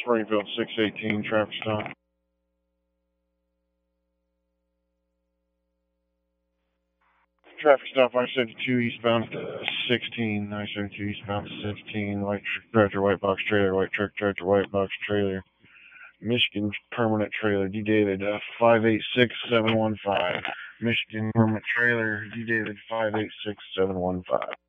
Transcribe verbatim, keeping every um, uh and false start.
Springfield six eighteen, traffic stop. Traffic stop, I seventy-two eastbound to sixteen, I seventy-two eastbound to sixteen, white tractor, white box trailer, white truck tractor, white box trailer, Michigan permanent trailer, D-dated uh, five eight six seven one five. Michigan permanent trailer, D-dated five eight six seven one five.